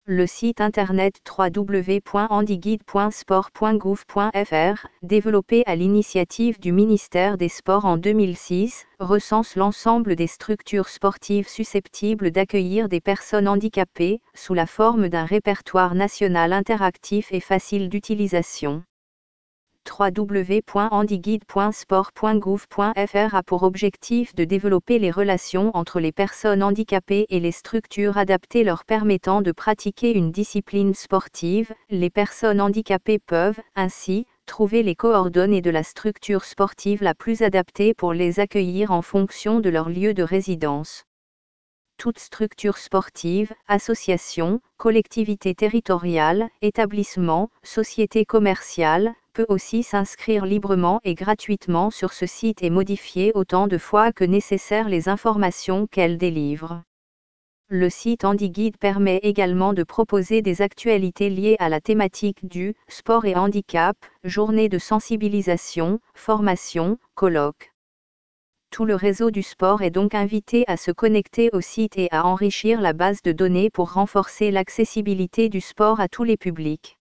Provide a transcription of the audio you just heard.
Le site internet www.handyguide.sport.gouv.fr, développé à l'initiative du ministère des Sports en 2006, recense l'ensemble des structures sportives susceptibles d'accueillir des personnes handicapées, sous la forme d'un répertoire national interactif et facile d'utilisation. www.handyguide.sport.gouv.fr a pour objectif de développer les relations entre les personnes handicapées et les structures adaptées leur permettant de pratiquer une discipline sportive. Les personnes handicapées peuvent, ainsi, trouver les coordonnées de la structure sportive la plus adaptée pour les accueillir en fonction de leur lieu de résidence. Toute structure sportive, association, collectivité territoriale, établissement, société commerciale, peut aussi s'inscrire librement et gratuitement sur ce site et modifier autant de fois que nécessaire les informations qu'elle délivre. Le site HandyGuide permet également de proposer des actualités liées à la thématique du sport et handicap, journées de sensibilisation, formation, colloques. Tout le réseau du sport est donc invité à se connecter au site et à enrichir la base de données pour renforcer l'accessibilité du sport à tous les publics.